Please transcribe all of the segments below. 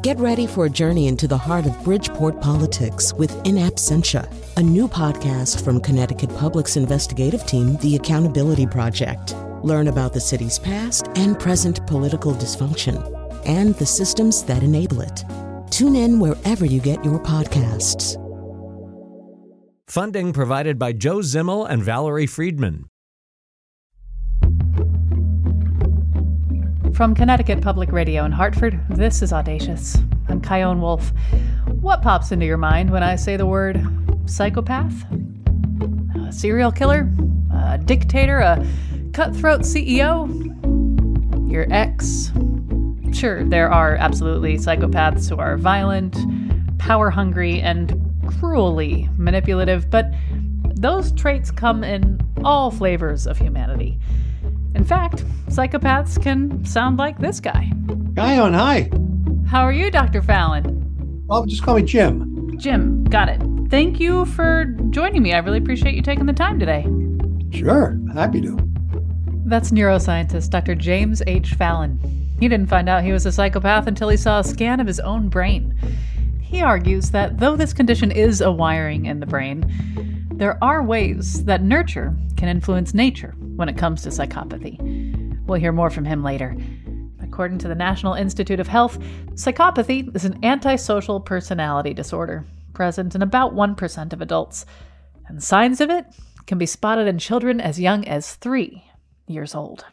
Get ready for a journey into the heart of Bridgeport politics with In Absentia, a new podcast from Connecticut Public's investigative team, The Accountability Project. Learn about the city's past and present political dysfunction and the systems that enable it. Tune in wherever you get your podcasts. Funding provided by Joe Zimmel and Valerie Friedman. From Connecticut Public Radio in Hartford, this is Audacious. I'm Kyone Wolf. What pops into your mind when I say the word psychopath? A serial killer? A dictator? A cutthroat CEO? Your ex? Sure, there are absolutely psychopaths who are violent, power-hungry, and cruelly manipulative, but those traits come in all flavors of humanity. In fact, psychopaths can sound like this guy. Kyone, hi. How are you, Dr. Fallon? Well, just call me Jim. Jim, got it. Thank you for joining me. I really appreciate you taking the time today. Sure, happy to. That's neuroscientist Dr. James H. Fallon. He didn't find out he was a psychopath until he saw a scan of his own brain. He argues that though this condition is a wiring in the brain, there are ways that nurture can influence nature when it comes to psychopathy. We'll hear more from him later. According to the National Institute of Health, psychopathy is an antisocial personality disorder present in about 1% of adults, and signs of it can be spotted in children as young as 3 years old.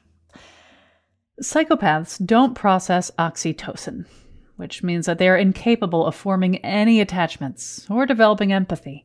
Psychopaths don't process oxytocin, which means that they are incapable of forming any attachments or developing empathy.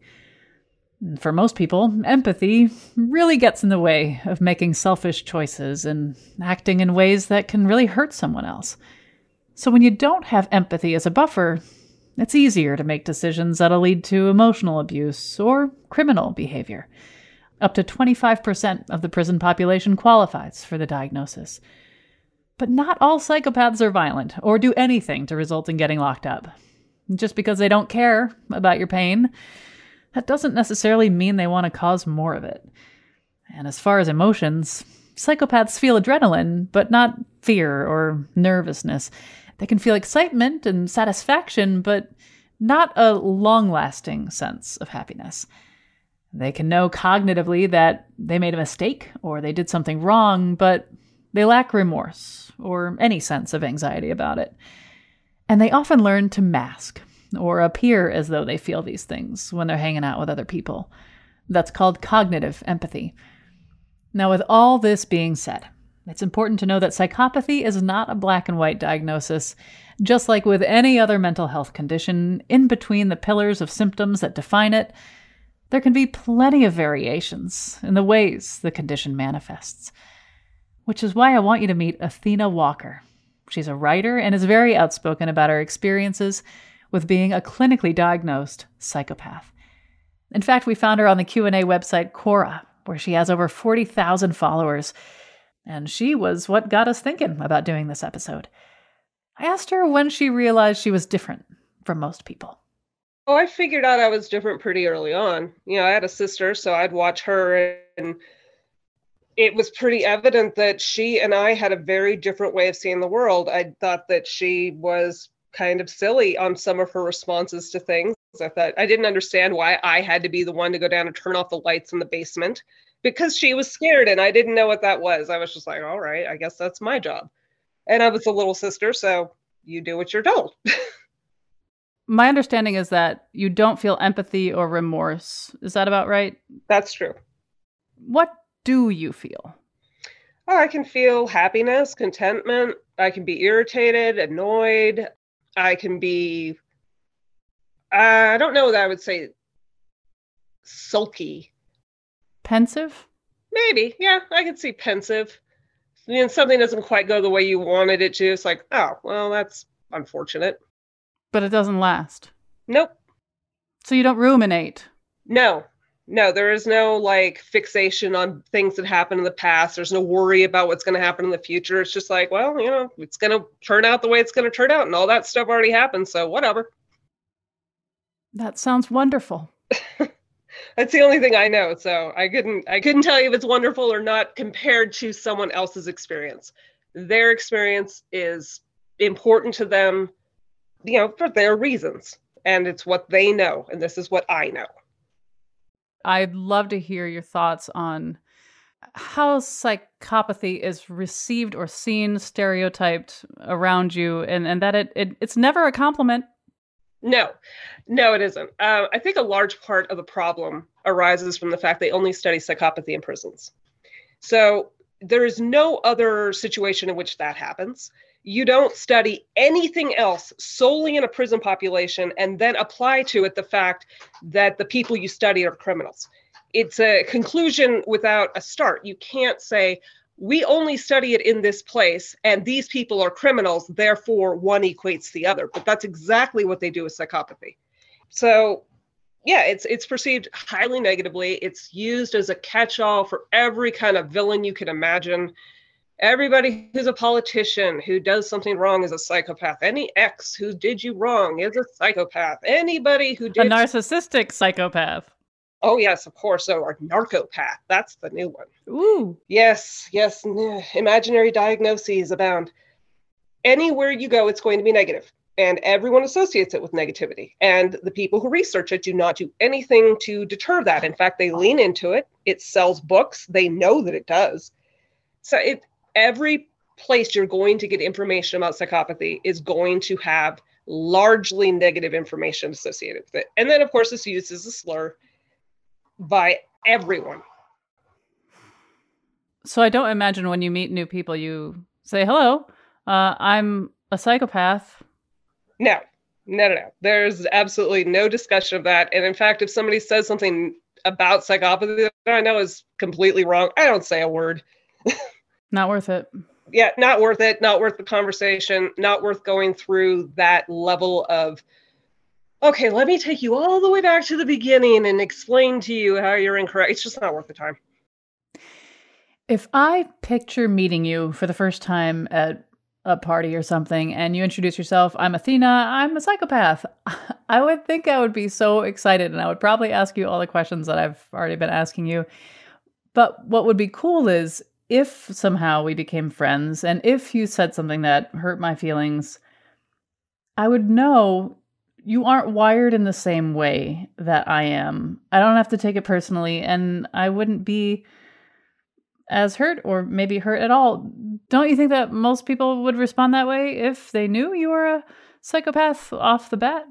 For most people, empathy really gets in the way of making selfish choices and acting in ways that can really hurt someone else. So when you don't have empathy as a buffer, it's easier to make decisions that'll lead to emotional abuse or criminal behavior. Up to 25% of the prison population qualifies for the diagnosis. But not all psychopaths are violent or do anything to result in getting locked up. Just because they don't care about your pain, that doesn't necessarily mean they want to cause more of it. And as far as emotions, psychopaths feel adrenaline, but not fear or nervousness. They can feel excitement and satisfaction, but not a long-lasting sense of happiness. They can know cognitively that they made a mistake or they did something wrong, but they lack remorse or any sense of anxiety about it. And they often learn to mask or appear as though they feel these things when they're hanging out with other people. That's called cognitive empathy. Now, with all this being said, it's important to know that psychopathy is not a black and white diagnosis. Just like with any other mental health condition, in between the pillars of symptoms that define it, there can be plenty of variations in the ways the condition manifests. Which is why I want you to meet Athena Walker. She's a writer and is very outspoken about her experiences with being a clinically diagnosed psychopath. In fact, we found her on the Q&A website Quora, where she has over 40,000 followers. And she was what got us thinking about doing this episode. I asked her when she realized she was different from most people. Oh, I figured out I was different pretty early on. You know, I had a sister, so I'd watch her, and it was pretty evident that she and I had a very different way of seeing the world. I thought that she was kind of silly on some of her responses to things. I thought I didn't understand why I had to be the one to go down and turn off the lights in the basement because she was scared and I didn't know what that was. I was just like, all right, I guess that's my job. And I was a little sister, so you do what you're told. My understanding is that you don't feel empathy or remorse. Is that about right? That's true. What do you feel? Oh, I can feel happiness, contentment. I can be irritated, annoyed. I can be, I don't know that I would say sulky. Pensive? Maybe, yeah, I could see pensive. And something doesn't quite go the way you wanted it to. It's like, oh, well, that's unfortunate. But it doesn't last. Nope. So you don't ruminate? No, there is no like fixation on things that happened in the past. There's no worry about what's going to happen in the future. It's just like, well, you know, it's going to turn out the way it's going to turn out and all that stuff already happened. So whatever. That sounds wonderful. That's the only thing I know. So I couldn't tell you if it's wonderful or not compared to someone else's experience. Their experience is important to them. for their reasons. And it's what they know. And this is what I know. I'd love to hear your thoughts on how psychopathy is received or seen, stereotyped around you, and that it's never a compliment. No, it isn't. I think a large part of the problem arises from the fact they only study psychopathy in prisons. So there is no other situation in which that happens. You don't study anything else solely in a prison population and then apply to it the fact that the people you study are criminals. It's a conclusion without a start. You can't say, we only study it in this place and these people are criminals, therefore one equates the other. But that's exactly what they do with psychopathy. So yeah, it's perceived highly negatively. It's used as a catch-all for every kind of villain you can imagine. Everybody who's a politician who does something wrong is a psychopath. Any ex who did you wrong is a psychopath. Anybody who did... A narcissistic psychopath. Oh, yes, of course. So, a narcopath. That's the new one. Ooh. Yes. Imaginary diagnoses abound. Anywhere you go, it's going to be negative. And everyone associates it with negativity. And the people who research it do not do anything to deter that. In fact, they lean into it. It sells books. They know that it does. So every place you're going to get information about psychopathy is going to have largely negative information associated with it. And then, of course, it's used as a slur by everyone. So I don't imagine when you meet new people, you say, hello, I'm a psychopath. No. There's absolutely no discussion of that. And in fact, if somebody says something about psychopathy that I know is completely wrong, I don't say a word. Not worth it. Yeah, not worth it. Not worth the conversation. Not worth going through that level of, okay, let me take you all the way back to the beginning and explain to you how you're incorrect. It's just not worth the time. If I picture meeting you for the first time at a party or something and you introduce yourself, I'm Athena, I'm a psychopath, I would think I would be so excited and I would probably ask you all the questions that I've already been asking you. But what would be cool is if somehow we became friends and if you said something that hurt my feelings, I would know you aren't wired in the same way that I am. I don't have to take it personally and I wouldn't be as hurt or maybe hurt at all. Don't you think that most people would respond that way if they knew you were a psychopath off the bat?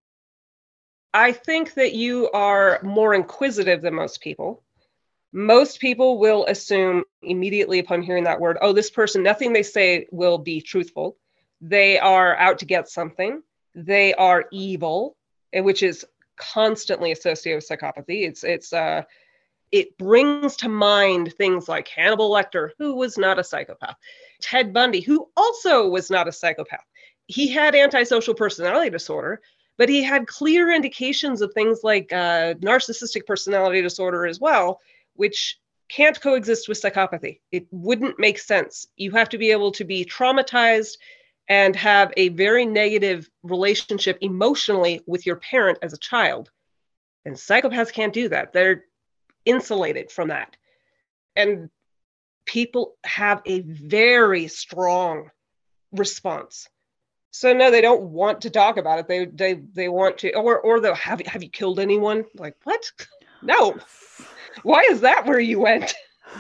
I think that you are more inquisitive than most people. Most people will assume immediately upon hearing that word, oh, this person, nothing they say will be truthful. They are out to get something. They are evil, which is constantly associated with psychopathy. It brings to mind things like Hannibal Lecter, who was not a psychopath. Ted Bundy, who also was not a psychopath. He had antisocial personality disorder, but he had clear indications of things like narcissistic personality disorder as well, which can't coexist with psychopathy. It wouldn't make sense. You have to be able to be traumatized and have a very negative relationship emotionally with your parent as a child. And psychopaths can't do that. They're insulated from that. And people have a very strong response. So no, they don't want to talk about it. They want to, or they'll have you killed anyone? Like, what? No. Why is that where you went?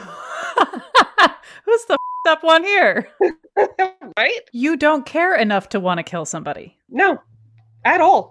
Who's the up one here? Right? You don't care enough to want to kill somebody. No, at all.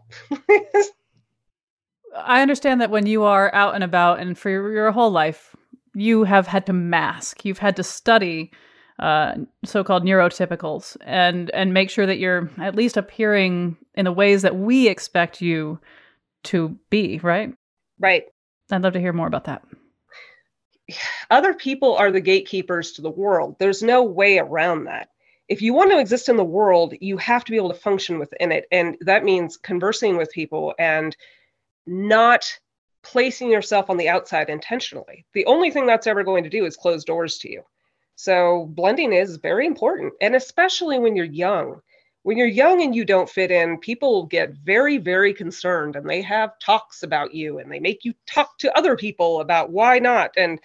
I understand that when you are out and about and for your whole life, you have had to mask. You've had to study so-called neurotypicals and make sure that you're at least appearing in the ways that we expect you to be, right? Right. I'd love to hear more about that. Other people are the gatekeepers to the world. There's no way around that. If you want to exist in the world, you have to be able to function within it. And that means conversing with people and not placing yourself on the outside intentionally. The only thing that's ever going to do is close doors to you. So blending is very important. And especially when you're young. When you're young and you don't fit in, people get very, very concerned and they have talks about you and they make you talk to other people about why not. And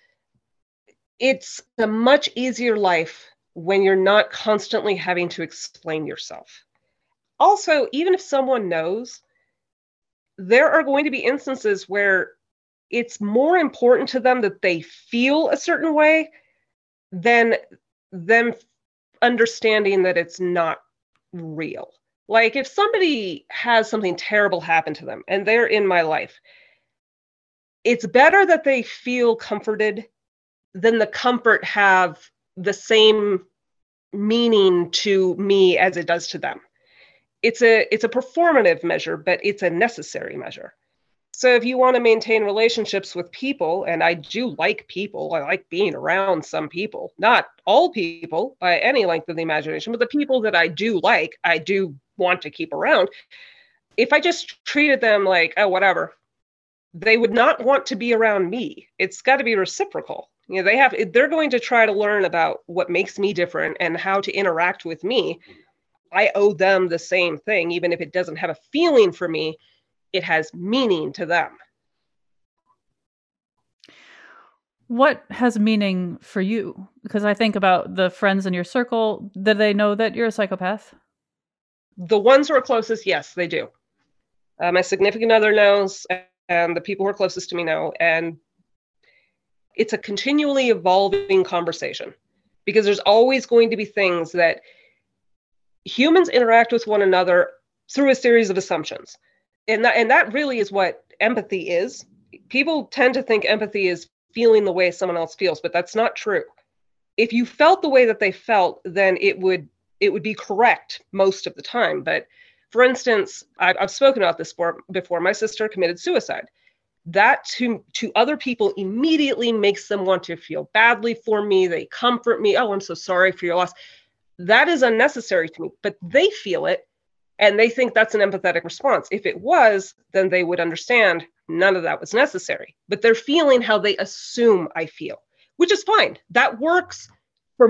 it's a much easier life when you're not constantly having to explain yourself. Also, even if someone knows, there are going to be instances where it's more important to them that they feel a certain way than them understanding that it's not real. Like if somebody has something terrible happen to them and they're in my life, it's better that they feel comforted than the comfort have the same meaning to me as it does to them. It's a performative measure, but it's a necessary measure. So if you want to maintain relationships with people, and I do like people, I like being around some people, not all people by any length of the imagination, but the people that I do like, I do want to keep around. If I just treated them like, oh, whatever, they would not want to be around me. It's got to be reciprocal. You know, they're going to try to learn about what makes me different and how to interact with me. I owe them the same thing, even if it doesn't have a feeling for me, it has meaning to them. What has meaning for you? Because I think about the friends in your circle. Do they know that you're a psychopath? The ones who are closest, yes, they do. My significant other knows, and the people who are closest to me know. And it's a continually evolving conversation because there's always going to be things that humans interact with one another through a series of assumptions. And that really is what empathy is. People tend to think empathy is feeling the way someone else feels, but that's not true. If you felt the way that they felt, then it would be correct most of the time. But for instance, I've spoken about this before. My sister committed suicide. That to other people immediately makes them want to feel badly for me. They comfort me. Oh, I'm so sorry for your loss. That is unnecessary to me, but they feel it and they think that's an empathetic response. If it was, then they would understand none of that was necessary, but they're feeling how they assume I feel, which is fine. That works for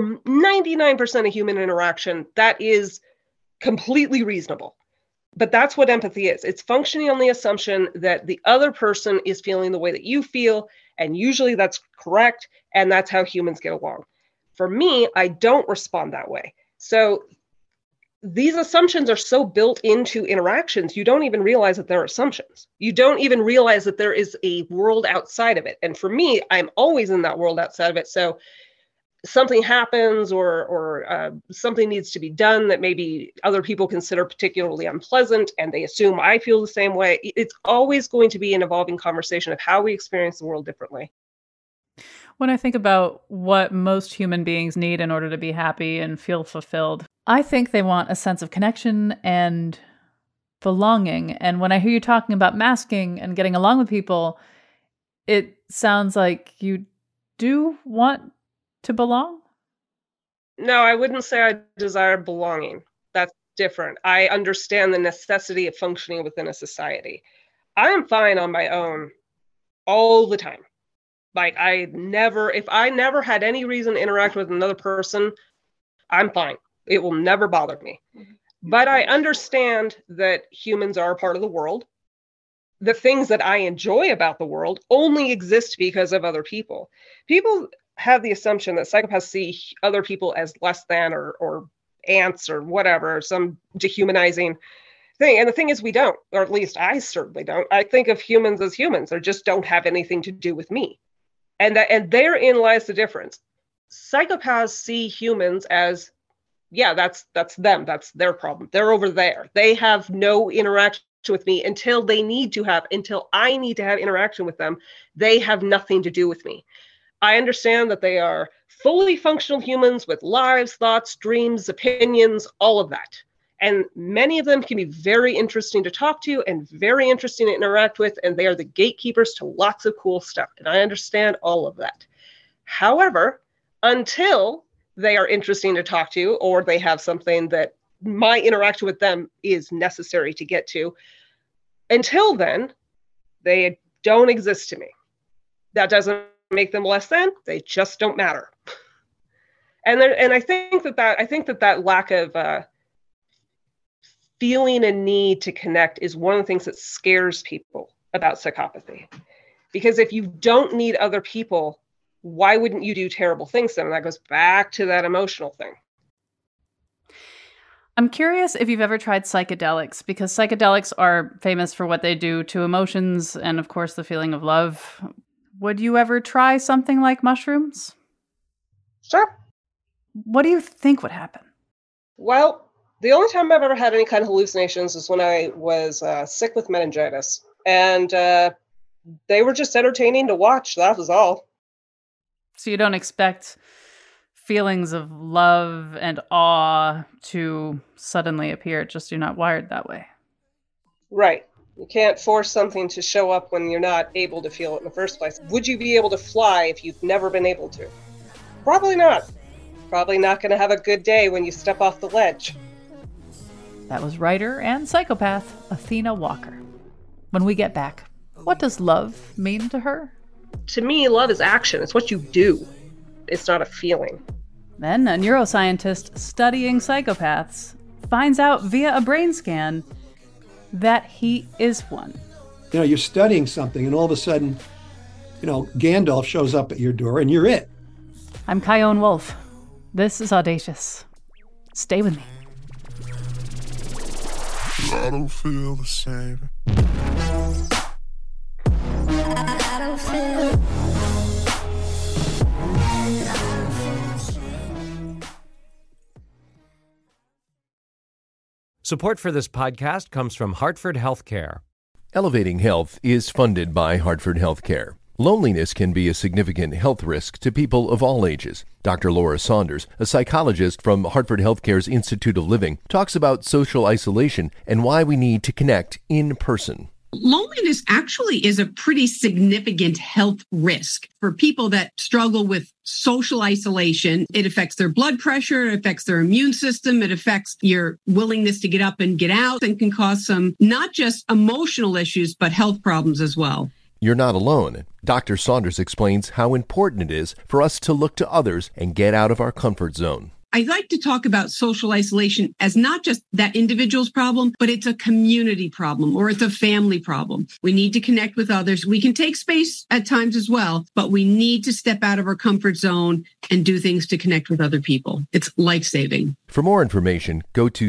99% of human interaction. That is completely reasonable. But that's what empathy is. It's functioning on the assumption that the other person is feeling the way that you feel, and usually that's correct, and that's how humans get along. For me, I don't respond that way. So these assumptions are so built into interactions, you don't even realize that they're assumptions. You don't even realize that there is a world outside of it. And for me, I'm always in that world outside of it. So something happens or something needs to be done that maybe other people consider particularly unpleasant, and they assume I feel the same way. It's always going to be an evolving conversation of how we experience the world differently. When I think about what most human beings need in order to be happy and feel fulfilled, I think they want a sense of connection and belonging. And when I hear you talking about masking and getting along with people, it sounds like you do want to belong? No, I wouldn't say I desire belonging. That's different. I understand the necessity of functioning within a society. I am fine on my own all the time. Like if I never had any reason to interact with another person, I'm fine. It will never bother me. But I understand that humans are a part of the world. The things that I enjoy about the world only exist because of other people. People have the assumption that psychopaths see other people as less than or ants or whatever, some dehumanizing thing. And the thing is, we don't, or at least I certainly don't. I think of humans as humans. They just don't have anything to do with me. And therein lies the difference. Psychopaths see humans as, yeah, that's them. That's their problem. They're over there. They have no interaction with me until I need to have interaction with them. They have nothing to do with me. I understand that they are fully functional humans with lives, thoughts, dreams, opinions, all of that. And many of them can be very interesting to talk to and very interesting to interact with, and they are the gatekeepers to lots of cool stuff. And I understand all of that. However, until they are interesting to talk to, or they have something that my interaction with them is necessary to get to, until then, they don't exist to me. That doesn't make them less than, they just don't matter. And I think that lack of feeling a need to connect is one of the things that scares people about psychopathy. Because if you don't need other people, why wouldn't you do terrible things then? And that goes back to that emotional thing. I'm curious if you've ever tried psychedelics, because psychedelics are famous for what they do to emotions and, of course, the feeling of love. Would you ever try something like mushrooms? Sure. What do you think would happen? Well, the only time I've ever had any kind of hallucinations is when I was sick with meningitis. And they were just entertaining to watch. That was all. So you don't expect feelings of love and awe to suddenly appear, just you're not wired that way. Right. You can't force something to show up when you're not able to feel it in the first place. Would you be able to fly if you've never been able to? Probably not. Probably not going to have a good day when you step off the ledge. That was writer and psychopath Athena Walker. When we get back, what does love mean to her? To me, love is action. It's what you do. It's not a feeling. Then a neuroscientist studying psychopaths finds out via a brain scan that he is one. You're studying something and all of a sudden, Gandalf shows up at your door and you're it. I'm Chion Wolf. This is Audacious. Stay with me. I don't feel the same. I don't feel. Support for this podcast comes from Hartford Healthcare. Elevating Health is funded by Hartford Healthcare. Loneliness can be a significant health risk to people of all ages. Dr. Laura Saunders, a psychologist from Hartford Healthcare's Institute of Living, talks about social isolation and why we need to connect in person. Loneliness actually is a pretty significant health risk for people that struggle with social isolation. It affects their blood pressure, it affects their immune system, it affects your willingness to get up and get out, and can cause some not just emotional issues, but health problems as well. You're not alone. Dr. Saunders explains how important it is for us to look to others and get out of our comfort zone. I like to talk about social isolation as not just that individual's problem, but it's a community problem or it's a family problem. We need to connect with others. We can take space at times as well, but we need to step out of our comfort zone and do things to connect with other people. It's life-saving. For more information, go to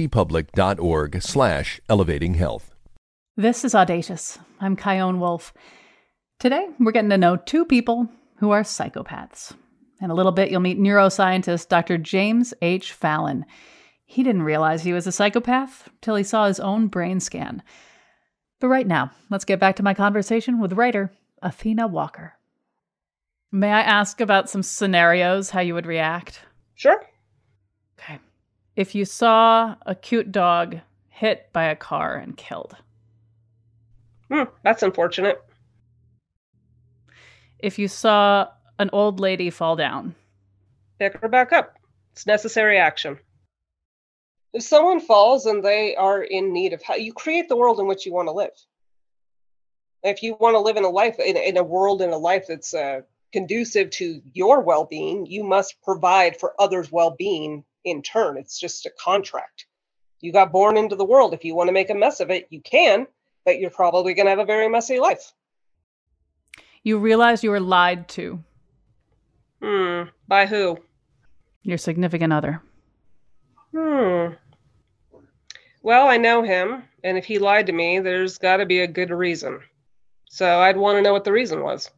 ctpublic.org/elevatinghealth. This is Audacious. I'm Chion Wolf. Today, we're getting to know two people who are psychopaths. In a little bit, you'll meet neuroscientist Dr. James H. Fallon. He didn't realize he was a psychopath till he saw his own brain scan. But right now, let's get back to my conversation with writer Athena Walker. May I ask about some scenarios, how you would react? Sure. Okay. If you saw a cute dog hit by a car and killed. That's unfortunate. If you saw an old lady fall down. Pick her back up. It's necessary action. If someone falls and they are in need of help, you create the world in which you want to live. If you want to live in a life, in a world, in a life that's conducive to your well-being, you must provide for others' well-being in turn. It's just a contract. You got born into the world. If you want to make a mess of it, you can, but you're probably going to have a very messy life. You realize you were lied to. By who? Your significant other. Well, I know him, and if he lied to me, there's got to be a good reason. So I'd want to know what the reason was.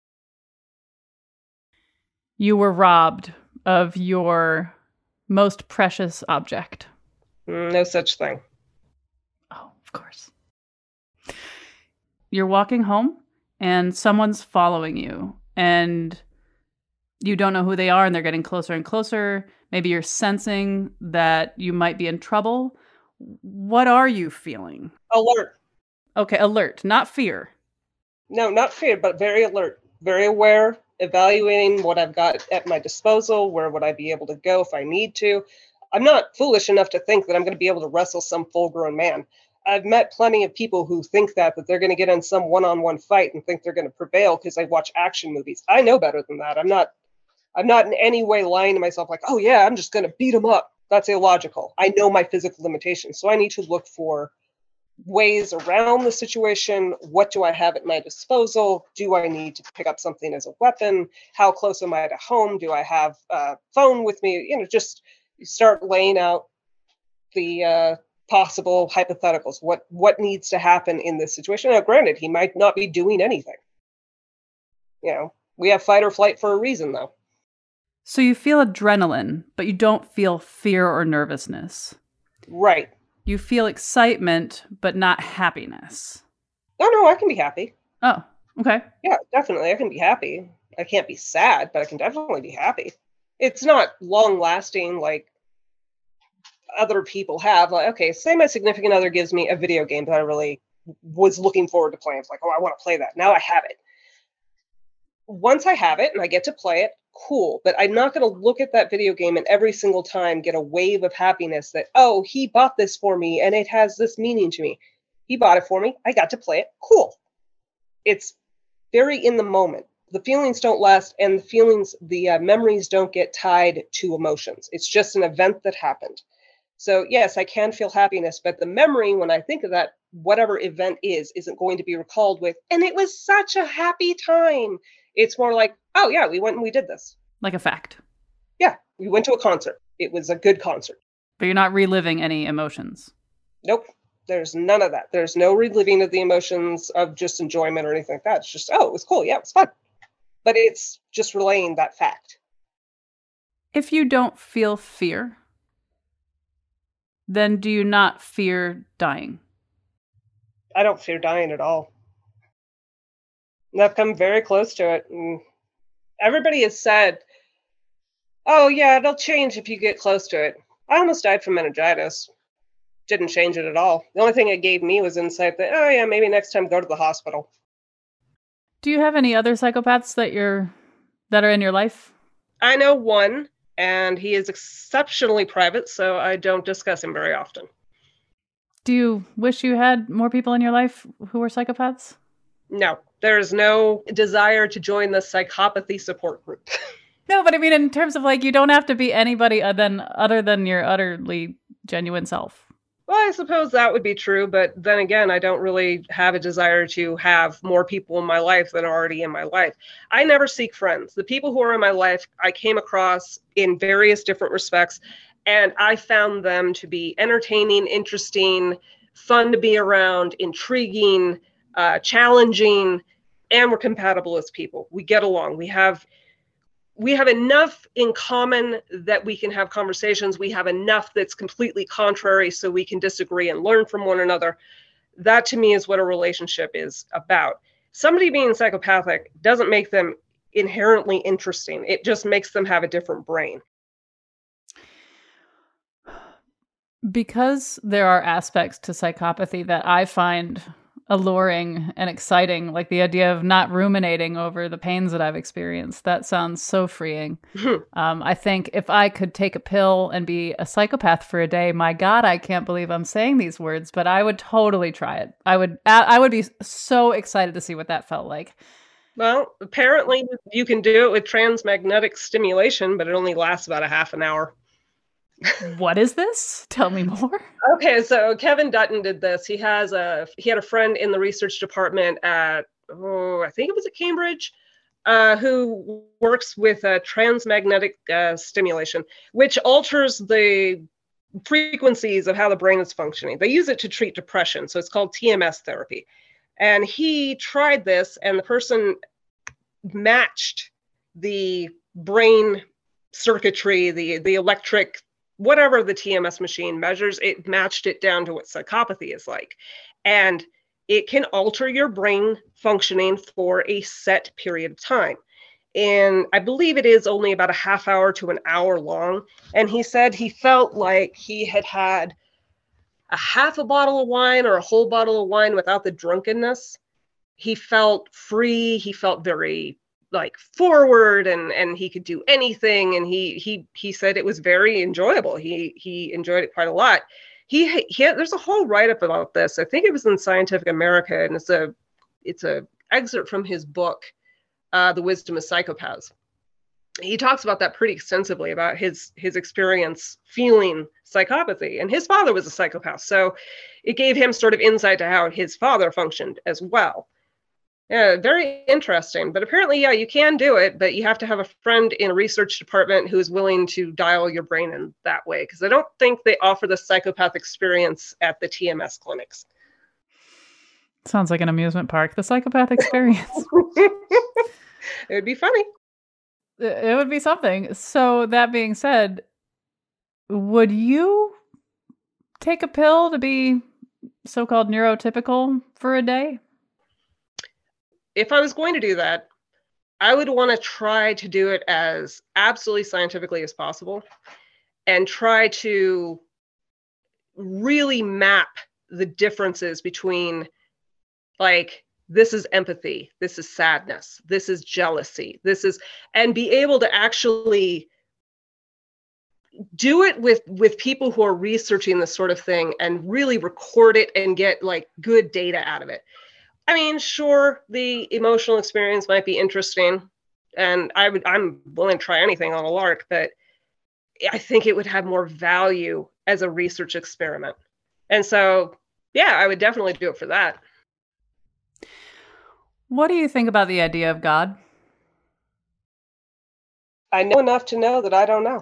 You were robbed of your most precious object. No such thing. Oh, of course. You're walking home, and someone's following you, and you don't know who they are, and they're getting closer and closer. Maybe you're sensing that you might be in trouble. What are you feeling? Alert. Okay, alert, not fear. No, not fear, but very alert, very aware, evaluating what I've got at my disposal. Where would I be able to go if I need to? I'm not foolish enough to think that I'm going to be able to wrestle some full-grown man. I've met plenty of people who think that they're going to get in some one-on-one fight and think they're going to prevail because they watch action movies. I know better than that. I'm not in any way lying to myself like, oh yeah, I'm just going to beat him up. That's illogical. I know my physical limitations. So I need to look for ways around the situation. What do I have at my disposal? Do I need to pick up something as a weapon? How close am I to home? Do I have a phone with me? Just start laying out the possible hypotheticals. What needs to happen in this situation? Now, granted, he might not be doing anything. You know, we have fight or flight for a reason, though. So you feel adrenaline, but you don't feel fear or nervousness. Right. You feel excitement, but not happiness. Oh, no, I can be happy. Oh, okay. Yeah, definitely. I can be happy. I can't be sad, but I can definitely be happy. It's not long lasting like other people have. Like, okay, say my significant other gives me a video game that I really was looking forward to playing. It's like, oh, I want to play that. Now I have it. Once I have it and I get to play it, cool. But I'm not going to look at that video game and every single time get a wave of happiness that, oh, he bought this for me and it has this meaning to me. He bought it for me. I got to play it. Cool. It's very in the moment. The feelings don't last, and the memories don't get tied to emotions. It's just an event that happened. So yes, I can feel happiness, but the memory, when I think of that, whatever event isn't going to be recalled with, and it was such a happy time. It's more like, oh yeah, we went and we did this. Like a fact. Yeah, we went to a concert. It was a good concert. But you're not reliving any emotions. Nope. There's none of that. There's no reliving of the emotions of just enjoyment or anything like that. It's just, oh, it was cool. Yeah, it was fun. But it's just relaying that fact. If you don't feel fear, then do you not fear dying? I don't fear dying at all. And I've come very close to it. And everybody has said, oh, yeah, it'll change if you get close to it. I almost died from meningitis. Didn't change it at all. The only thing it gave me was insight that, oh, yeah, maybe next time go to the hospital. Do you have any other psychopaths that are in your life? I know one, and he is exceptionally private, so I don't discuss him very often. Do you wish you had more people in your life who were psychopaths? No, there's no desire to join the psychopathy support group. No, but I mean, in terms of like, you don't have to be anybody other than your utterly genuine self. Well, I suppose that would be true, but then again, I don't really have a desire to have more people in my life than are already in my life. I never seek friends. The people who are in my life, I came across in various different respects, and I found them to be entertaining, interesting, fun to be around, intriguing, challenging, and we're compatible as people. We get along. We have enough in common that we can have conversations. We have enough that's completely contrary so we can disagree and learn from one another. That to me is what a relationship is about. Somebody being psychopathic doesn't make them inherently interesting. It just makes them have a different brain. Because there are aspects to psychopathy that I find alluring and exciting, like the idea of not ruminating over the pains that I've experienced. That sounds so freeing. I think if I could take a pill and be a psychopath for a day, my God, I can't believe I'm saying these words, but I would totally try it. I would be so excited to see what that felt like. Well, apparently you can do it with transmagnetic stimulation, but it only lasts about a half an hour. What is this? Tell me more. Okay, so Kevin Dutton did this. He had a friend in the research department at, I think it was at Cambridge, who works with transmagnetic stimulation, which alters the frequencies of how the brain is functioning. They use it to treat depression, so it's called TMS therapy. And he tried this, and the person matched the brain circuitry, the electric, whatever the TMS machine measures, it matched it down to what psychopathy is like. And it can alter your brain functioning for a set period of time. And I believe it is only about a half hour to an hour long. And he said he felt like he had a half a bottle of wine or a whole bottle of wine without the drunkenness. He felt free. He felt very like forward and he could do anything. And he said it was very enjoyable. He enjoyed it quite a lot. There's a whole write-up about this. I think it was in Scientific America, and it's a excerpt from his book, The Wisdom of Psychopaths. He talks about that pretty extensively, about his experience feeling psychopathy. And his father was a psychopath, so it gave him sort of insight to how his father functioned as well. Yeah, very interesting. But apparently, yeah, you can do it, but you have to have a friend in a research department who is willing to dial your brain in that way. Because I don't think they offer the psychopath experience at the TMS clinics. Sounds like an amusement park. The psychopath experience. It would be funny. It would be something. So that being said, would you take a pill to be so-called neurotypical for a day? If I was going to do that, I would want to try to do it as absolutely scientifically as possible and try to really map the differences between, like, this is empathy, this is sadness, this is jealousy, and be able to actually do it with people who are researching this sort of thing and really record it and get like good data out of it. I mean, sure, the emotional experience might be interesting, and I'm willing to try anything on a lark, but I think it would have more value as a research experiment. And so, yeah, I would definitely do it for that. What do you think about the idea of God? I know enough to know that I don't know.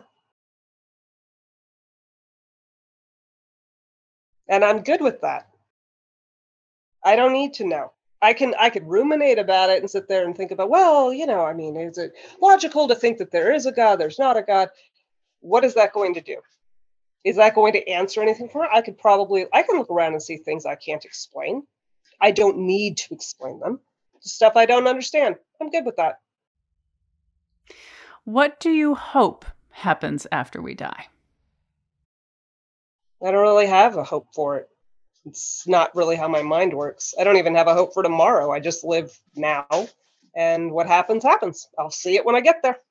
And I'm good with that. I don't need to know. I could ruminate about it and sit there and think about, well, I mean, is it logical to think that there is a God, there's not a God? What is that going to do? Is that going to answer anything for it? I can look around and see things I can't explain. I don't need to explain them. The stuff I don't understand, I'm good with that. What do you hope happens after we die? I don't really have a hope for it. It's not really how my mind works. I don't even have a hope for tomorrow. I just live now, and what happens, happens. I'll see it when I get there.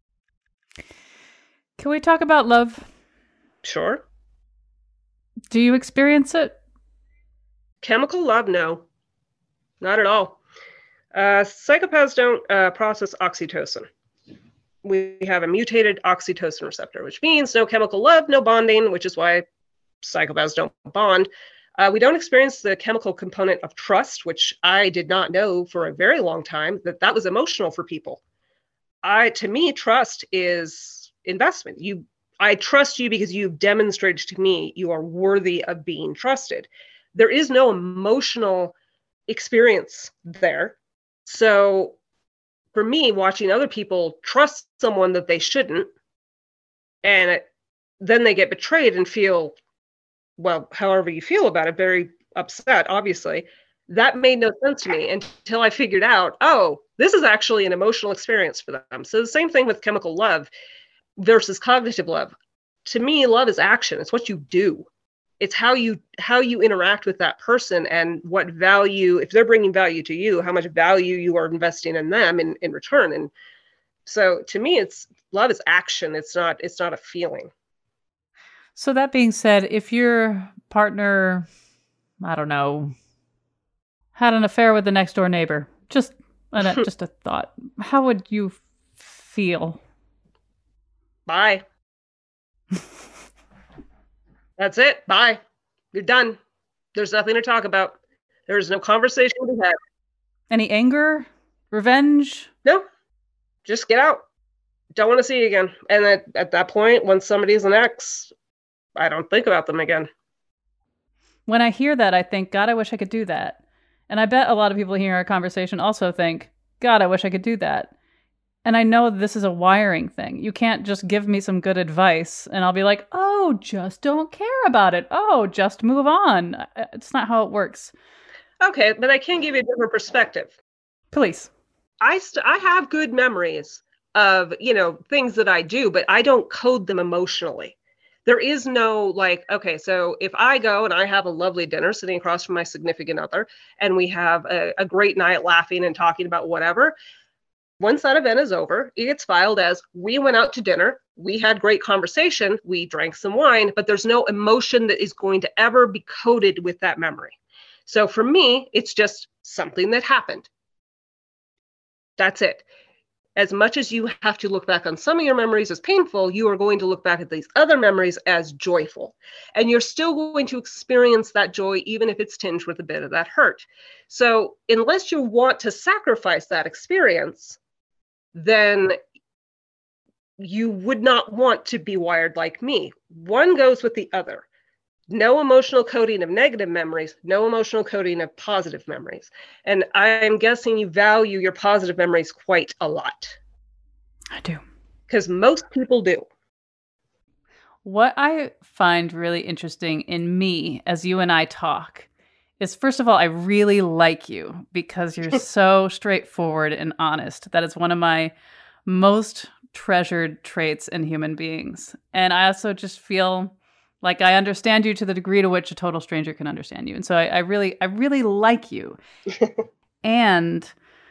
Can we talk about love? Sure. Do you experience it? Chemical love? No, not at all. Psychopaths don't process oxytocin. We have a mutated oxytocin receptor, which means no chemical love, no bonding, which is why psychopaths don't bond. We don't experience the chemical component of trust, which I did not know for a very long time that was emotional for people. To me, trust is investment. I trust you because you've demonstrated to me you are worthy of being trusted. There is no emotional experience there. So for me, watching other people trust someone that they shouldn't, and then they get betrayed and feel, well, however you feel about it, very upset, obviously, that made no sense to me until I figured out, oh, this is actually an emotional experience for them. So the same thing with chemical love versus cognitive love. To me, love is action. It's what you do. It's how you interact with that person and what value, if they're bringing value to you, how much value you are investing in them in return. And so to me, love is action. It's not a feeling. So that being said, if your partner, I don't know, had an affair with the next door neighbor, just a thought, how would you feel? Bye. That's it. Bye. You're done. There's nothing to talk about. There's no conversation to be had. Any anger? Revenge? No. Just get out. Don't want to see you again. And at that point, when somebody's an ex, I don't think about them again. When I hear that, I think, God, I wish I could do that. And I bet a lot of people hearing our conversation also think, God, I wish I could do that. And I know this is a wiring thing. You can't just give me some good advice and I'll be like, oh, just don't care about it. Oh, just move on. It's not how it works. Okay, but I can give you a different perspective. Please. I have good memories of, things that I do, but I don't code them emotionally. There is no okay, so if I go and I have a lovely dinner sitting across from my significant other and we have a great night laughing and talking about whatever, once that event is over, it gets filed as we went out to dinner, we had great conversation, we drank some wine, but there's no emotion that is going to ever be coded with that memory. So for me, it's just something that happened. That's it. As much as you have to look back on some of your memories as painful, you are going to look back at these other memories as joyful. And you're still going to experience that joy, even if it's tinged with a bit of that hurt. So unless you want to sacrifice that experience, then you would not want to be wired like me. One goes with the other. No emotional coding of negative memories, no emotional coding of positive memories. And I'm guessing you value your positive memories quite a lot. I do. Because most people do. What I find really interesting in me as you and I talk is, first of all, I really like you because you're so straightforward and honest. That is one of my most treasured traits in human beings. And I also just feel like I understand you to the degree to which a total stranger can understand you. And so I really like you. And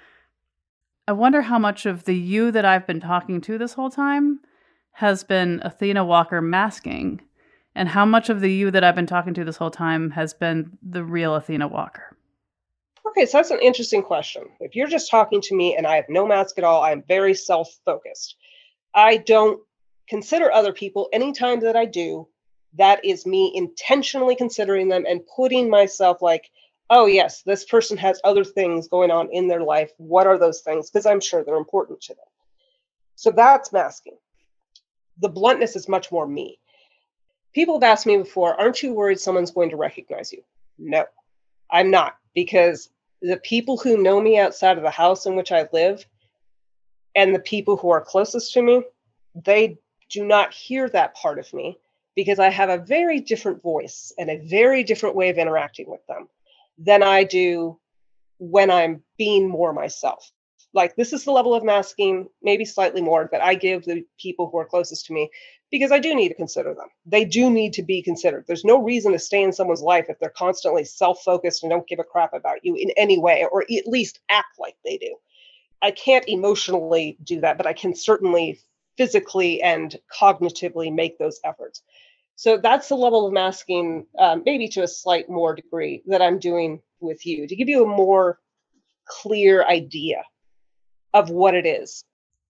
I wonder how much of the you that I've been talking to this whole time has been Athena Walker masking, and how much of the you that I've been talking to this whole time has been the real Athena Walker. Okay, so that's an interesting question. If you're just talking to me and I have no mask at all, I'm very self-focused. I don't consider other people. Anytime that I do, that is me intentionally considering them and putting myself like, oh yes, this person has other things going on in their life. What are those things? Because I'm sure they're important to them. So that's masking. The bluntness is much more me. People have asked me before, aren't you worried someone's going to recognize you? No, I'm not, because the people who know me outside of the house in which I live and the people who are closest to me, they do not hear that part of me, because I have a very different voice and a very different way of interacting with them than I do when I'm being more myself. Like, this is the level of masking, maybe slightly more, that I give the people who are closest to me, because I do need to consider them. They do need to be considered. There's no reason to stay in someone's life if they're constantly self-focused and don't give a crap about you in any way, or at least act like they do. I can't emotionally do that, but I can certainly physically and cognitively make those efforts. So that's the level of masking, maybe to a slight more degree, that I'm doing with you, to give you a more clear idea of what it is.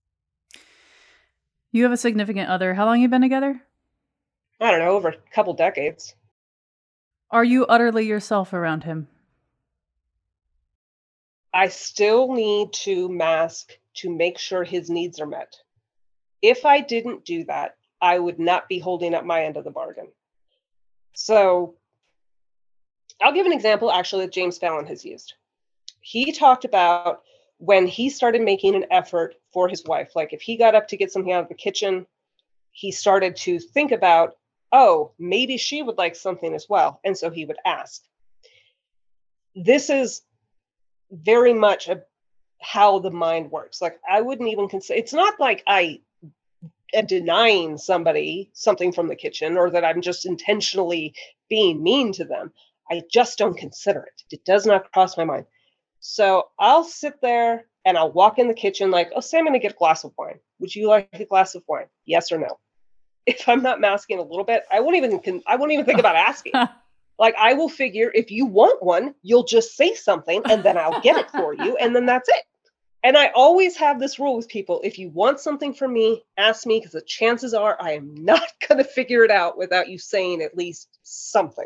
You have a significant other. How long have you been together? I don't know, over a couple decades. Are you utterly yourself around him? I still need to mask to make sure his needs are met. If I didn't do that, I would not be holding up my end of the bargain. So I'll give an example actually that James Fallon has used. He talked about when he started making an effort for his wife, like if he got up to get something out of the kitchen, he started to think about, oh, maybe she would like something as well. And so he would ask. This is very much how the mind works. Like, I wouldn't even consider, it's not like I am denying somebody something from the kitchen or that I'm just intentionally being mean to them. I just don't consider it. It does not cross my mind. So I'll sit there and I'll walk in the kitchen like, oh, say I'm going to get a glass of wine. Would you like a glass of wine? Yes or no? If I'm not masking a little bit, I won't even think about asking. Like, I will figure if you want one, you'll just say something and then I'll get it for you. And then that's it. And I always have this rule with people. If you want something from me, ask me, because the chances are I am not going to figure it out without you saying at least something.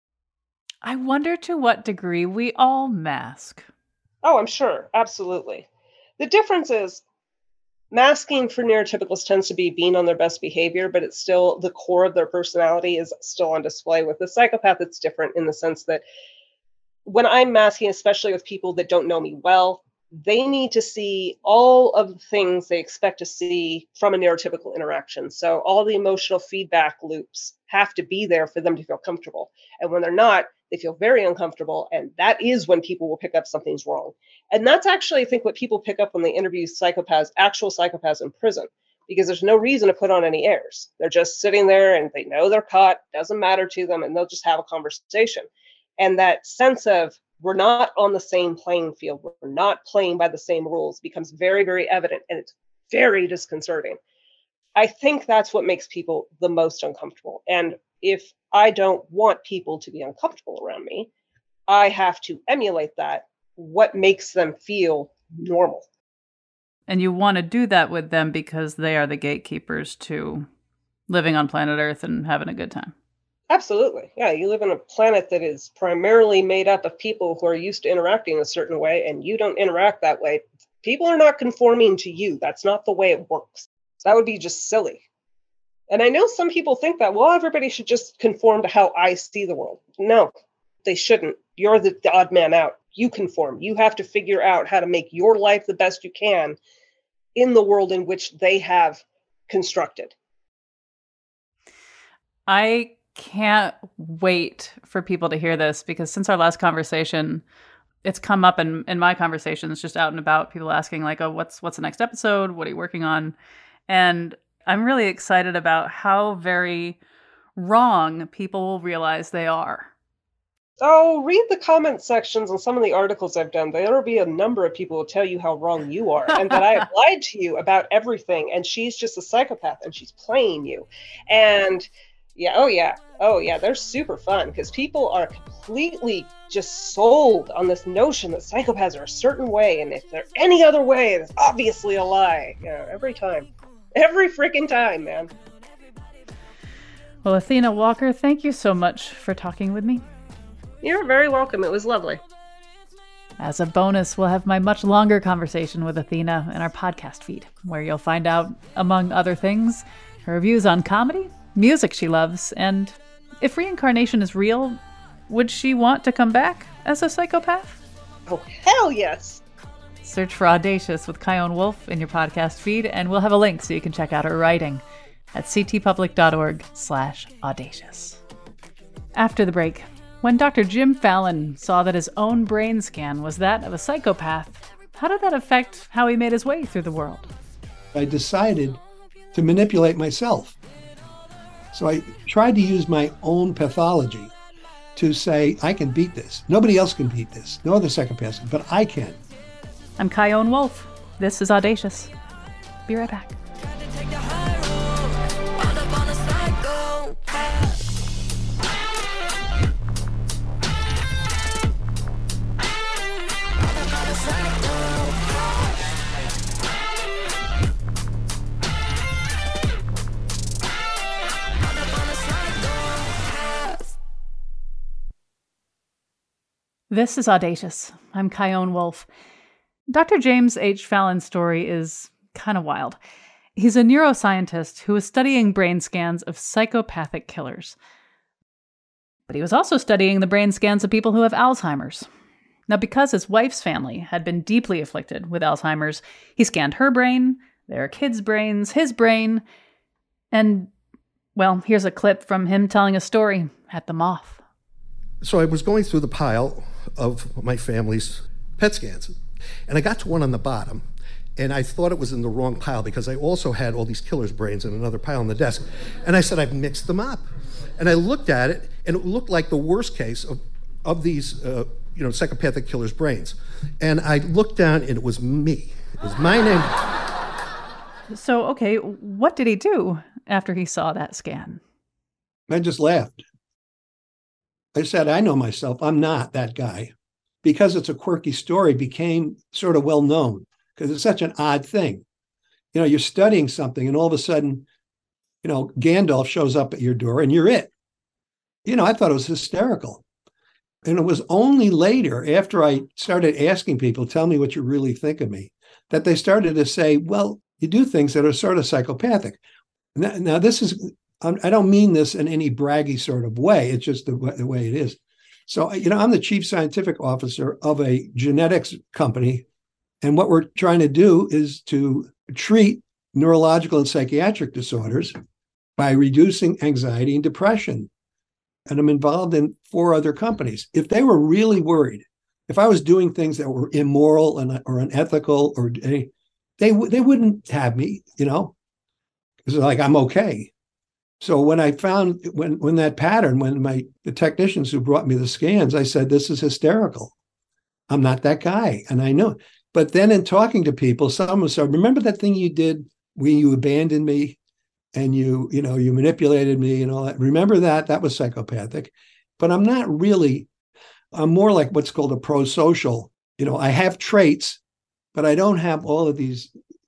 I wonder to what degree we all mask. Oh, I'm sure. Absolutely. The difference is masking for neurotypicals tends to be being on their best behavior, but it's still the core of their personality is still on display. With the psychopath, it's different in the sense that when I'm masking, especially with people that don't know me well, they need to see all of the things they expect to see from a neurotypical interaction. So all the emotional feedback loops have to be there for them to feel comfortable. And when they're not, they feel very uncomfortable. And that is when people will pick up something's wrong. And that's actually, I think, what people pick up when they interview psychopaths, actual psychopaths in prison, because there's no reason to put on any airs. They're just sitting there and they know they're caught, doesn't matter to them, and they'll just have a conversation. And that sense of we're not on the same playing field, we're not playing by the same rules, becomes very, very evident, and it's very disconcerting. I think that's what makes people the most uncomfortable. And if I don't want people to be uncomfortable around me, I have to emulate that, what makes them feel normal. And you want to do that with them because they are the gatekeepers to living on planet Earth and having a good time. Absolutely. Yeah, you live on a planet that is primarily made up of people who are used to interacting a certain way, and you don't interact that way. People are not conforming to you. That's not the way it works. That would be just silly. And I know some people think that, well, everybody should just conform to how I see the world. No, they shouldn't. You're the odd man out. You conform. You have to figure out how to make your life the best you can in the world in which they have constructed. I can't wait for people to hear this, because since our last conversation, it's come up in my conversations just out and about, people asking like, oh, what's the next episode? What are you working on? And I'm really excited about how very wrong people will realize they are. Oh, read the comment sections on some of the articles I've done. There will be a number of people who tell you how wrong you are and that I have lied to you about everything. And she's just a psychopath and she's playing you. And oh yeah, they're super fun because people are completely just sold on this notion that psychopaths are a certain way. And if they're any other way, it's obviously a lie. Every time. Every freaking time, man. Well, Athena Walker, thank you so much for talking with me. You're very welcome. It was lovely. As a bonus, we'll have my much longer conversation with Athena in our podcast feed, where you'll find out, among other things, her views on comedy, music she loves, and if reincarnation is real, would she want to come back as a psychopath? Oh, hell yes! Search for Audacious with Chion Wolf in your podcast feed, and we'll have a link so you can check out her writing at ctpublic.org/audacious. After the break, when Dr. Jim Fallon saw that his own brain scan was that of a psychopath, how did that affect how he made his way through the world? I decided to manipulate myself. So I tried to use my own pathology to say, I can beat this. Nobody else can beat this. No other psychopaths can, but I can. I'm Chion Wolf. This is Audacious. Be right back. This is Audacious. I'm Chion Wolf. Dr. James H. Fallon's story is kind of wild. He's a neuroscientist who was studying brain scans of psychopathic killers. But he was also studying the brain scans of people who have Alzheimer's. Now, because his wife's family had been deeply afflicted with Alzheimer's, he scanned her brain, their kids' brains, his brain, and, well, here's a clip from him telling a story at the Moth. So I was going through the pile of my family's PET scans, and I got to one on the bottom, and I thought it was in the wrong pile because I also had all these killers' brains in another pile on the desk. And I said, I've mixed them up. And I looked at it, and it looked like the worst case of these psychopathic killers' brains. And I looked down, and it was me. It was my name. So, okay, what did he do after he saw that scan? I just laughed. I said, I know myself. I'm not that guy. Because it's a quirky story, became sort of well known because it's such an odd thing. You're studying something and all of a sudden, Gandalf shows up at your door and you're it. I thought it was hysterical. And it was only later, after I started asking people, tell me what you really think of me, that they started to say, well, you do things that are sort of psychopathic. Now this is, I don't mean this in any braggy sort of way. It's just the way it is. So, I'm the chief scientific officer of a genetics company. And what we're trying to do is to treat neurological and psychiatric disorders by reducing anxiety and depression. And I'm involved in 4 other companies. If they were really worried, if I was doing things that were immoral or unethical, or they wouldn't have me, It's like, I'm okay. So when I found, when that pattern, when the technicians who brought me the scans, I said, this is hysterical. I'm not that guy. And I know. But then in talking to people, someone said, remember that thing you did when you abandoned me and you manipulated me and all that? Remember that? That was psychopathic. But I'm not really, I'm more like what's called a prosocial. I have traits, but I don't have all of these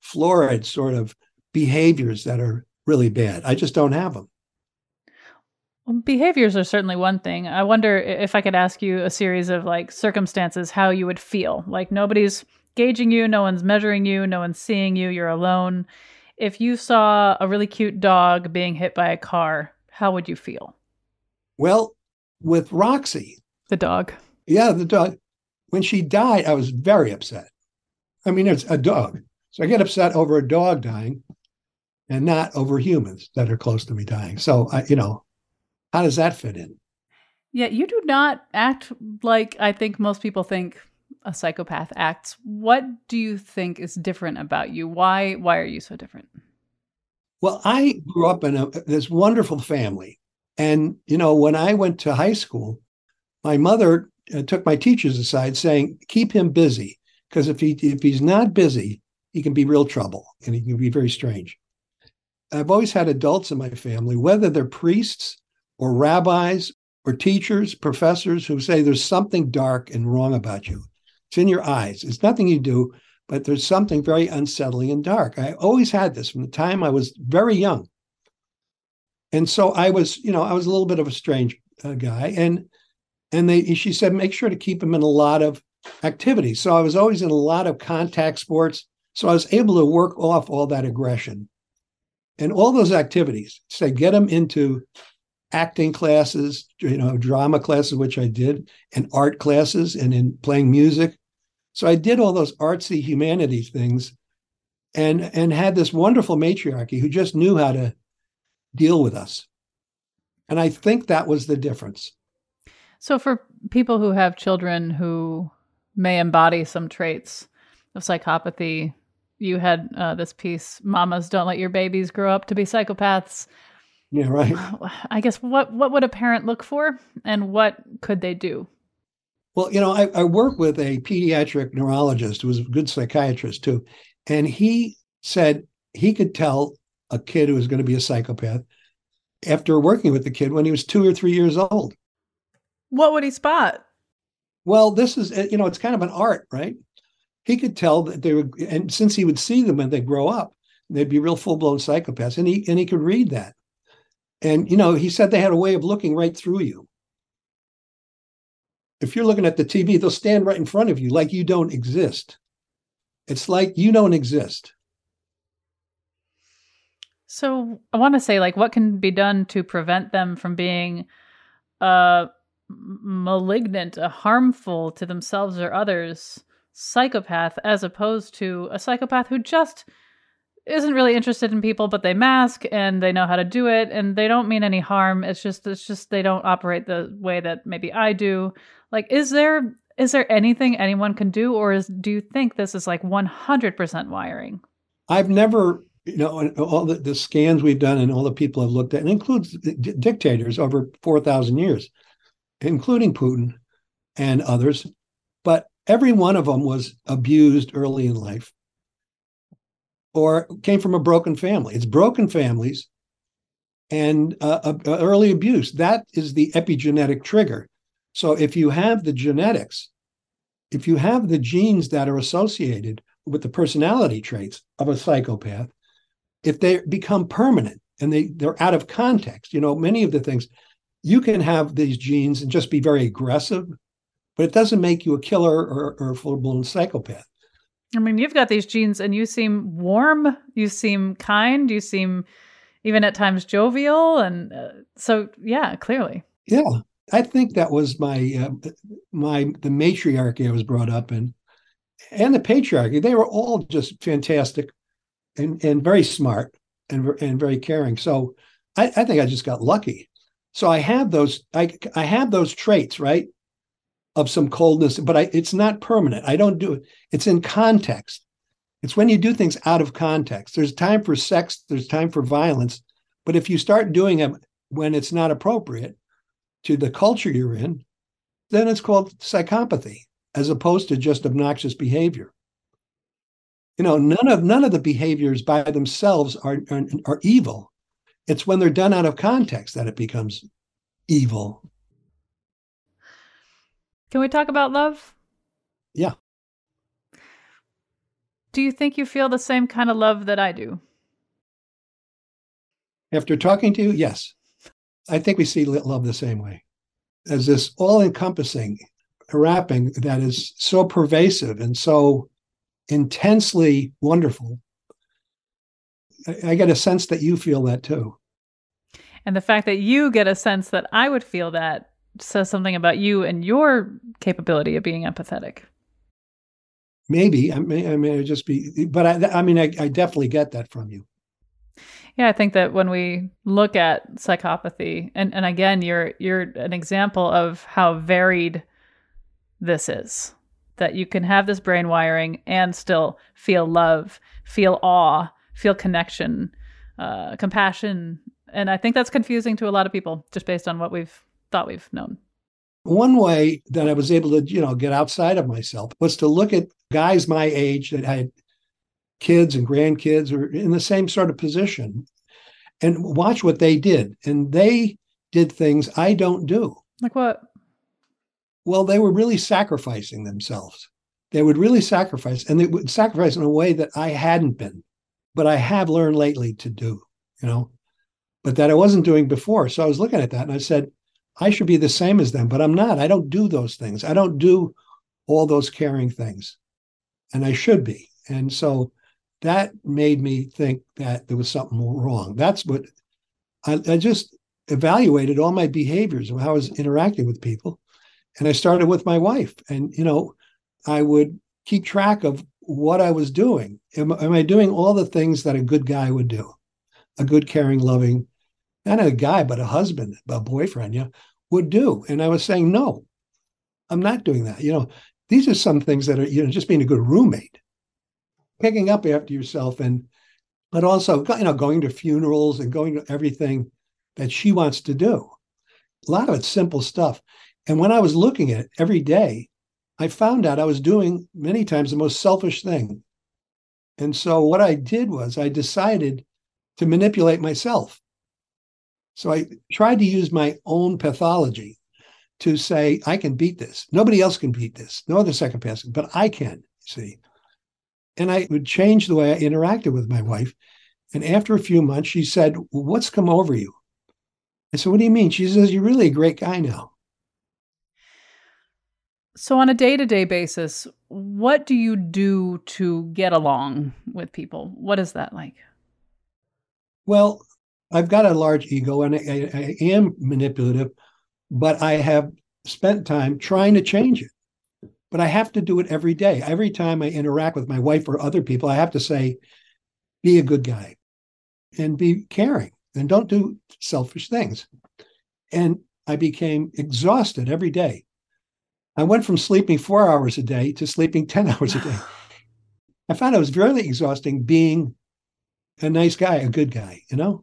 florid sort of behaviors that are really bad. I just don't have them. Well, behaviors are certainly one thing. I wonder if I could ask you a series of like circumstances, how you would feel. Like nobody's gauging you, no one's measuring you, no one's seeing you, you're alone. If you saw a really cute dog being hit by a car, how would you feel? Well, with Roxy, the dog. Yeah, the dog. When she died, I was very upset. I mean, it's a dog. So I get upset over a dog dying and not over humans that are close to me dying. So, how does that fit in? Yeah, you do not act like I think most people think a psychopath acts. What do you think is different about you? Why are you so different? Well, I grew up in this wonderful family. And, when I went to high school, my mother took my teachers aside saying, keep him busy, because if he's not busy, he can be real trouble and he can be very strange. I've always had adults in my family, whether they're priests or rabbis or teachers, professors, who say there's something dark and wrong about you. It's in your eyes. It's nothing you do, but there's something very unsettling and dark. I always had this from the time I was very young. And so I was a little bit of a strange guy. And she said, make sure to keep him in a lot of activities. So I was always in a lot of contact sports. So I was able to work off all that aggression. And all those activities, say, get him into acting classes, drama classes, which I did, and art classes, and in playing music. So I did all those artsy humanities things and had this wonderful matriarchy who just knew how to deal with us. And I think that was the difference. So for people who have children who may embody some traits of psychopathy, you had this piece, Mamas Don't Let Your Babies Grow Up to Be Psychopaths. Yeah, right. I guess what would a parent look for and what could they do? Well, I work with a pediatric neurologist who was a good psychiatrist too. And he said he could tell a kid who was going to be a psychopath after working with the kid when he was 2 or 3 years old. What would he spot? Well, this is, it's kind of an art, right? He could tell that they would, and since he would see them when they grow up, they'd be real full-blown psychopaths. And he could read that. And, he said they had a way of looking right through you. If you're looking at the TV, they'll stand right in front of you like you don't exist. It's like you don't exist. So I want to say, what can be done to prevent them from being malignant, harmful to themselves or others psychopath, as opposed to a psychopath who just isn't really interested in people, but they mask and they know how to do it and they don't mean any harm. It's just they don't operate the way that maybe I do. Is there anything anyone can do, or do you think this is 100% wiring? I've never, all the scans we've done and all the people I've looked at, and includes dictators over 4,000 years, including Putin and others, but every one of them was abused early in life or came from a broken family. It's broken families and early abuse. That is the epigenetic trigger. So if you have the genetics, if you have the genes that are associated with the personality traits of a psychopath, if they become permanent and they're out of context, many of the things, you can have these genes and just be very aggressive, but it doesn't make you a killer or a full-blown psychopath. I mean, you've got these genes and you seem warm, you seem kind, you seem even at times jovial. And so, yeah, clearly. Yeah, I think that was the matriarchy I was brought up in and the patriarchy. They were all just fantastic and very smart and very caring. So I think I just got lucky. So I have those, I have those traits, right? Of some coldness, but it's not permanent. I don't do it. It's in context. It's when you do things out of context. There's time for sex, there's time for violence. But if you start doing it when it's not appropriate to the culture you're in, then it's called psychopathy, as opposed to just obnoxious behavior. None of the behaviors by themselves are evil. It's when they're done out of context that it becomes evil. Can we talk about love? Yeah. Do you think you feel the same kind of love that I do? After talking to you, yes. I think we see love the same way. As this all-encompassing wrapping that is so pervasive and so intensely wonderful. I get a sense that you feel that too. And the fact that you get a sense that I would feel that says something about you and your capability of being empathetic. Maybe I may just be, but I definitely get that from you. Yeah, I think that when we look at psychopathy, and again, you're an example of how varied this is. That you can have this brain wiring and still feel love, feel awe, feel connection, compassion. And I think that's confusing to a lot of people just based on what we've thought we've known. One way that I was able to, get outside of myself was to look at guys my age that had kids and grandkids or in the same sort of position and watch what they did. And they did things I don't do. Like what? Well, they were really sacrificing themselves. They would really sacrifice, and they would sacrifice in a way that I hadn't been, but I have learned lately to do, but that I wasn't doing before. So I was looking at that and I said, I should be the same as them, but I'm not. I don't do those things. I don't do all those caring things, and I should be. And so that made me think that there was something wrong. That's what I just evaluated all my behaviors and how I was interacting with people. And I started with my wife, and, I would keep track of what I was doing. Am I doing all the things that a good guy would do? A good, caring, loving, not a guy, but a husband, a boyfriend, would do. And I was saying, no, I'm not doing that. These are some things that are, just being a good roommate, picking up after yourself, but also, going to funerals and going to everything that she wants to do. A lot of it's simple stuff. And when I was looking at it every day, I found out I was doing many times the most selfish thing. And so what I did was I decided to manipulate myself. So I tried to use my own pathology to say, I can beat this. Nobody else can beat this. No other psychopath, but I can, see. And I would change the way I interacted with my wife. And after a few months, she said, well, what's come over you? I said, what do you mean? She says, you're really a great guy now. So on a day-to-day basis, what do you do to get along with people? What is that like? Well, I've got a large ego and I am manipulative, but I have spent time trying to change it. But I have to do it every day. Every time I interact with my wife or other people, I have to say, be a good guy and be caring and don't do selfish things. And I became exhausted every day. I went from sleeping 4 hours a day to sleeping 10 hours a day. I found it was very exhausting being a nice guy, a good guy,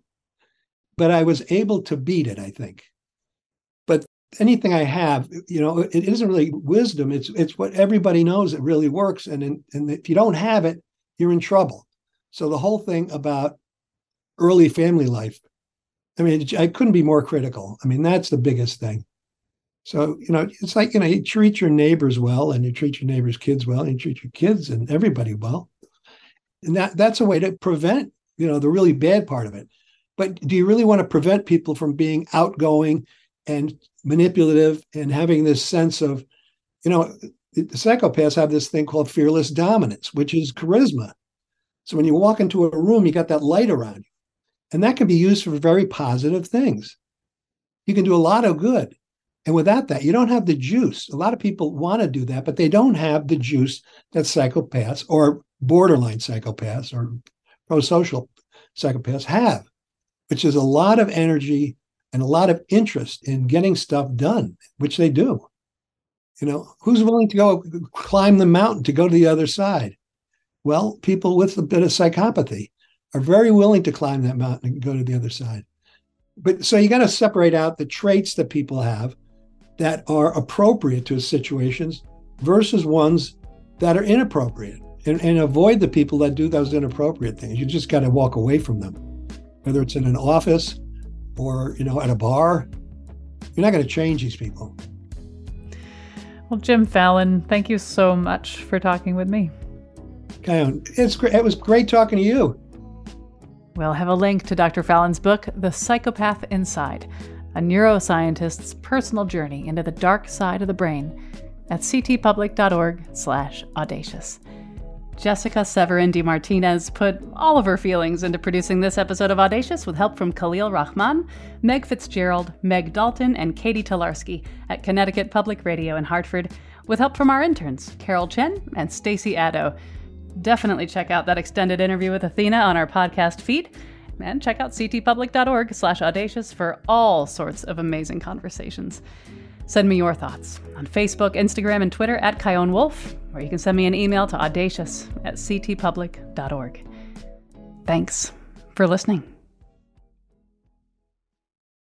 but I was able to beat it, I think. But anything I have, it isn't really wisdom. It's what everybody knows that really works. And if you don't have it, you're in trouble. So the whole thing about early family life, I couldn't be more critical. That's the biggest thing. So, it's like, you treat your neighbors well and you treat your neighbors' kids well and you treat your kids and everybody well. And that's a way to prevent, the really bad part of it. But do you really want to prevent people from being outgoing and manipulative and having this sense of, the psychopaths have this thing called fearless dominance, which is charisma. So when you walk into a room, you got that light around you. And that can be used for very positive things. You can do a lot of good. And without that, you don't have the juice. A lot of people want to do that, but they don't have the juice that psychopaths or borderline psychopaths or prosocial psychopaths have, which is a lot of energy and a lot of interest in getting stuff done, which they do. Who's willing to go climb the mountain to go to the other side? Well, people with a bit of psychopathy are very willing to climb that mountain and go to the other side. But so you got to separate out the traits that people have that are appropriate to situations versus ones that are inappropriate, and avoid the people that do those inappropriate things. You just got to walk away from them, whether it's in an office or, at a bar. You're not going to change these people. Well, Jim Fallon, thank you so much for talking with me. Kyone, it was great talking to you. We'll have a link to Dr. Fallon's book, The Psychopath Inside, a neuroscientist's personal journey into the dark side of the brain, at ctpublic.org/audacious. Jessica Severin DeMartinez put all of her feelings into producing this episode of Audacious with help from Khalil Rahman, Meg Fitzgerald, Meg Dalton, and Katie Tolarski at Connecticut Public Radio in Hartford, with help from our interns, Carol Chen and Stacy Addo. Definitely check out that extended interview with Athena on our podcast feed, and check out ctpublic.org/audacious for all sorts of amazing conversations. Send me your thoughts on Facebook, Instagram, and Twitter at Kyone Wolf, or you can send me an email to audacious@ctpublic.org. Thanks for listening.